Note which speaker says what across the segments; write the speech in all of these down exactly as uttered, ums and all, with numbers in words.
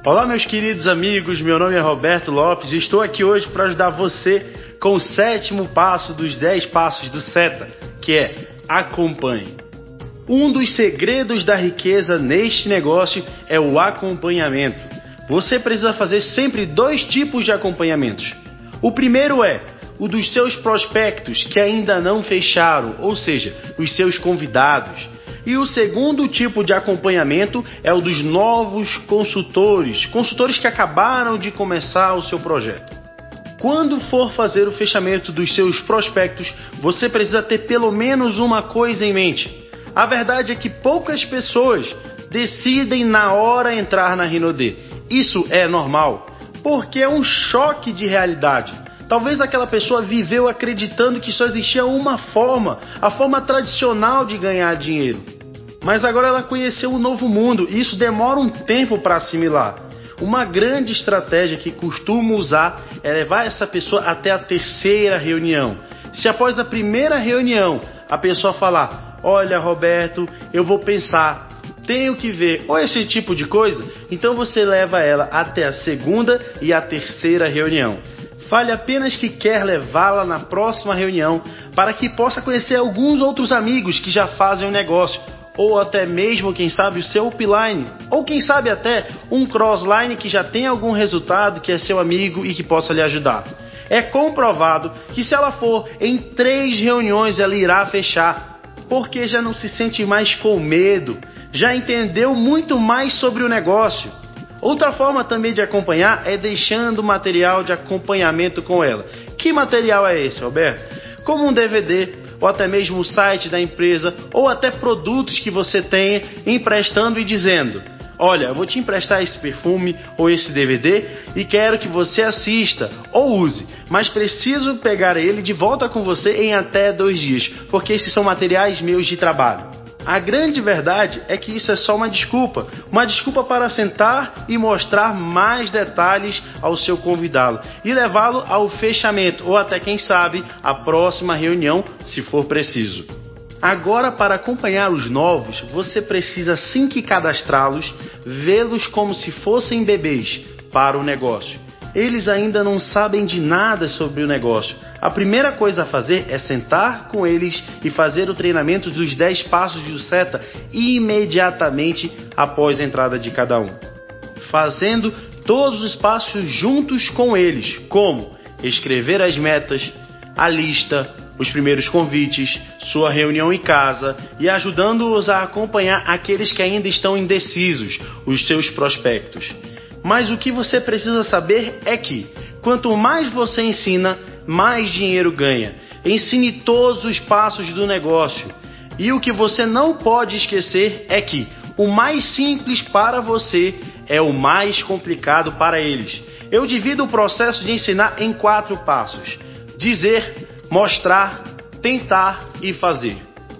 Speaker 1: Olá, meus queridos amigos, meu nome é Roberto Lopes e estou aqui hoje para ajudar você com o sétimo passo dos dez passos do SETA, que é acompanhe. Um dos segredos da riqueza neste negócio é o acompanhamento. Você precisa fazer sempre dois tipos de acompanhamentos. O primeiro é o dos seus prospectos que ainda não fecharam, ou seja, os seus convidados. E o segundo tipo de acompanhamento é o dos novos consultores, consultores que acabaram de começar o seu projeto. Quando for fazer o fechamento dos seus prospectos, você precisa ter pelo menos uma coisa em mente. A verdade é que poucas pessoas decidem na hora entrar na Rinode. Isso é normal, porque é um choque de realidade. Talvez aquela pessoa viveu acreditando que só existia uma forma, a forma tradicional de ganhar dinheiro. Mas agora ela conheceu um novo mundo e isso demora um tempo para assimilar. Uma grande estratégia que costumo usar é levar essa pessoa até a terceira reunião. Se após a primeira reunião a pessoa falar, olha Roberto, eu vou pensar, tenho que ver, ou esse tipo de coisa, então você leva ela até a segunda e a terceira reunião. Fale apenas que quer levá-la na próxima reunião para que possa conhecer alguns outros amigos que já fazem o negócio, ou até mesmo, quem sabe, o seu upline, ou quem sabe até um crossline que já tem algum resultado, que é seu amigo e que possa lhe ajudar. É comprovado que se ela for em três reuniões ela irá fechar, porque já não se sente mais com medo, já entendeu muito mais sobre o negócio. Outra forma também de acompanhar é deixando material de acompanhamento com ela. Que material é esse, Roberto? Como um D V D, ou até mesmo o site da empresa, ou até produtos que você tenha, emprestando e dizendo, olha, eu vou te emprestar esse perfume ou esse D V D e quero que você assista ou use, mas preciso pegar ele de volta com você em até dois dias, porque esses são materiais meus de trabalho. A grande verdade é que isso é só uma desculpa, uma desculpa para sentar e mostrar mais detalhes ao seu convidado e levá-lo ao fechamento ou até, quem sabe, a próxima reunião, se for preciso. Agora, para acompanhar os novos, você precisa, assim que cadastrá-los, vê-los como se fossem bebês para o negócio. Eles ainda não sabem de nada sobre o negócio. A primeira coisa a fazer é sentar com eles e fazer o treinamento dos dez passos do SETA imediatamente após a entrada de cada um. Fazendo todos os passos juntos com eles, como escrever as metas, a lista, os primeiros convites, sua reunião em casa e ajudando-os a acompanhar aqueles que ainda estão indecisos, os seus prospectos. Mas o que você precisa saber é que, quanto mais você ensina, mais dinheiro ganha. Ensine todos os passos do negócio. E o que você não pode esquecer é que o mais simples para você é o mais complicado para eles. Eu divido o processo de ensinar em quatro passos: dizer, mostrar, tentar e fazer.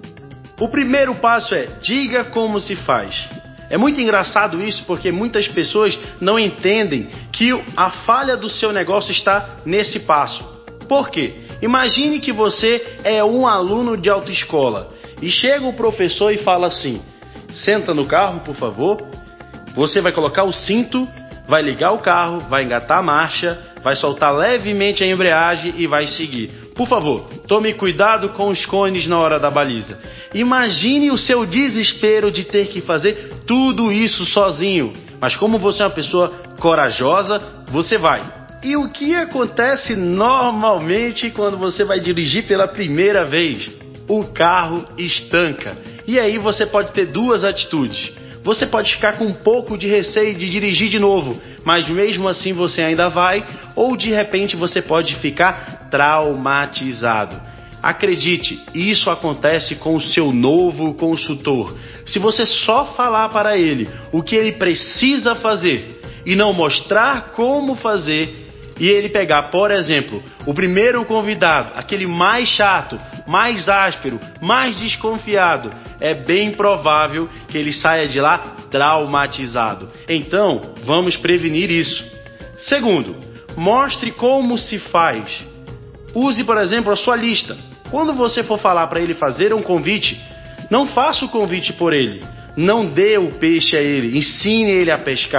Speaker 1: O primeiro passo é diga como se faz. É muito engraçado isso porque muitas pessoas não entendem que a falha do seu negócio está nesse passo. Por quê? Imagine que você é um aluno de autoescola e chega o professor e fala assim, senta no carro, por favor, você vai colocar o cinto, vai ligar o carro, vai engatar a marcha, vai soltar levemente a embreagem e vai seguir. Por favor, tome cuidado com os cones na hora da baliza. Imagine o seu desespero de ter que fazer tudo isso sozinho. Mas como você é uma pessoa corajosa, você vai. E o que acontece normalmente quando você vai dirigir pela primeira vez? O carro estanca. E aí você pode ter duas atitudes. Você pode ficar com um pouco de receio de dirigir de novo, mas mesmo assim você ainda vai, ou de repente você pode ficar traumatizado. Acredite, isso acontece com o seu novo consultor. Se você só falar para ele o que ele precisa fazer e não mostrar como fazer, e ele pegar, por exemplo, o primeiro convidado, aquele mais chato, mais áspero, mais desconfiado, é bem provável que ele saia de lá traumatizado. Então, vamos prevenir isso. Segundo, mostre como se faz. Use, por exemplo, a sua lista. Quando você for falar para ele fazer um convite, não faça o convite por ele. Não dê o peixe a ele, ensine ele a pescar.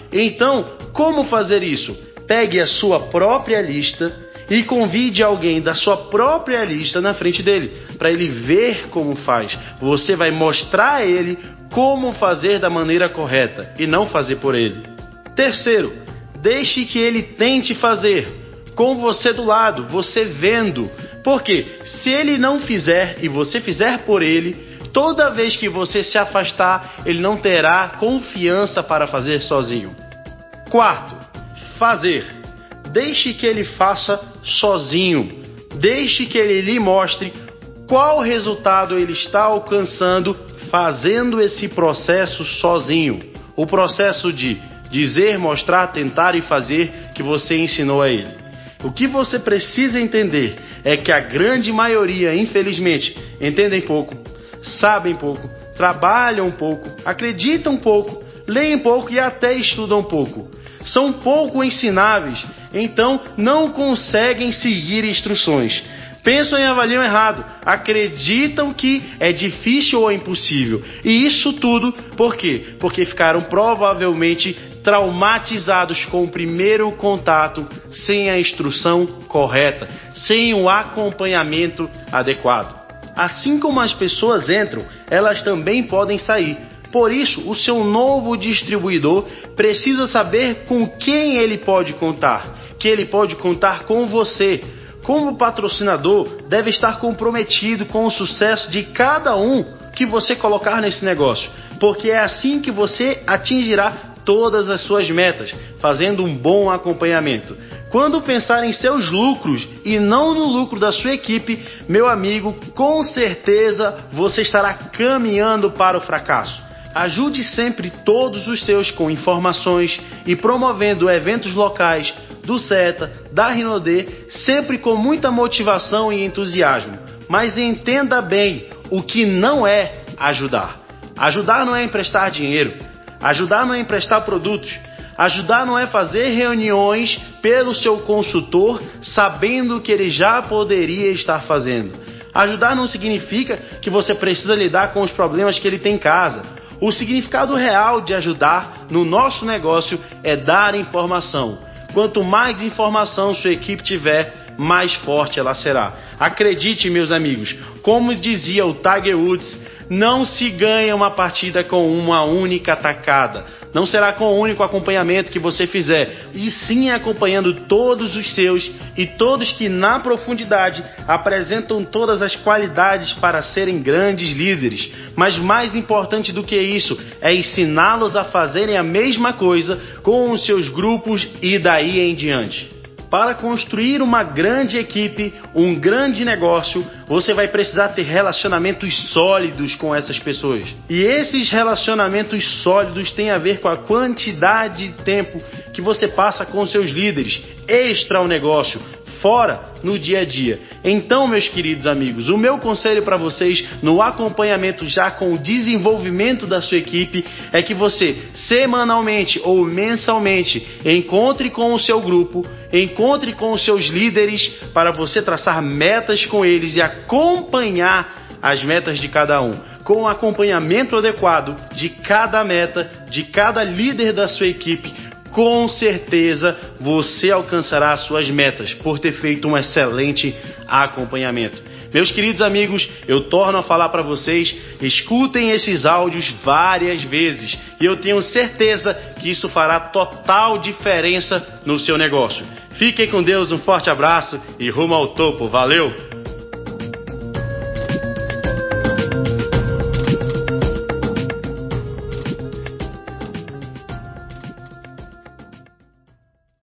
Speaker 1: Então, como fazer isso? Pegue a sua própria lista e convide alguém da sua própria lista na frente dele, para ele ver como faz. Você vai mostrar a ele como fazer da maneira correta e não fazer por ele. Terceiro, deixe que ele tente fazer, com você do lado, você vendo. Porque se ele não fizer e você fizer por ele, toda vez que você se afastar, ele não terá confiança para fazer sozinho. Quarto, fazer. Deixe que ele faça sozinho. Deixe que ele lhe mostre qual resultado ele está alcançando fazendo esse processo sozinho. O processo de dizer, mostrar, tentar e fazer que você ensinou a ele. O que você precisa entender é que a grande maioria, infelizmente, entendem pouco, sabem pouco, trabalham pouco, acreditam pouco, leem pouco e até estudam pouco. São pouco ensináveis, então não conseguem seguir instruções. Pensam e avaliam errado, acreditam que é difícil ou é impossível. E isso tudo por quê? Porque ficaram provavelmente traumatizados com o primeiro contato, sem a instrução correta, sem o acompanhamento adequado. Assim como as pessoas entram, elas também podem sair. Por isso, o seu novo distribuidor precisa saber com quem ele pode contar, que ele pode contar com você. Como patrocinador, deve estar comprometido com o sucesso de cada um que você colocar nesse negócio, porque é assim que você atingirá todas as suas metas, fazendo um bom acompanhamento. Quando pensar em seus lucros e não no lucro da sua equipe, meu amigo, com certeza você estará caminhando para o fracasso. Ajude sempre todos os seus com informações e promovendo eventos locais do SETA, da Rinode, sempre com muita motivação e entusiasmo. Mas entenda bem o que não é ajudar. Ajudar não é emprestar dinheiro. Ajudar não é emprestar produtos. Ajudar não é fazer reuniões pelo seu consultor sabendo que ele já poderia estar fazendo. Ajudar não significa que você precisa lidar com os problemas que ele tem em casa. O significado real de ajudar no nosso negócio é dar informação. Quanto mais informação sua equipe tiver, mais forte ela será. Acredite, meus amigos, como dizia o Tiger Woods, não se ganha uma partida com uma única tacada. Não será com o único acompanhamento que você fizer, e sim acompanhando todos os seus e todos que na profundidade apresentam todas as qualidades para serem grandes líderes. Mas mais importante do que isso é ensiná-los a fazerem a mesma coisa com os seus grupos e daí em diante. Para construir uma grande equipe, um grande negócio, você vai precisar ter relacionamentos sólidos com essas pessoas. E esses relacionamentos sólidos têm a ver com a quantidade de tempo que você passa com seus líderes, extra o negócio, fora no dia a dia. Então, meus queridos amigos, o meu conselho para vocês no acompanhamento já com o desenvolvimento da sua equipe é que você semanalmente ou mensalmente encontre com o seu grupo, encontre com os seus líderes para você traçar metas com eles e acompanhar as metas de cada um. Com o acompanhamento adequado de cada meta, de cada líder da sua equipe, com certeza você alcançará as suas metas por ter feito um excelente acompanhamento. Meus queridos amigos, eu torno a falar para vocês, escutem esses áudios várias vezes e eu tenho certeza que isso fará total diferença no seu negócio. Fiquem com Deus, um forte abraço e rumo ao topo. Valeu!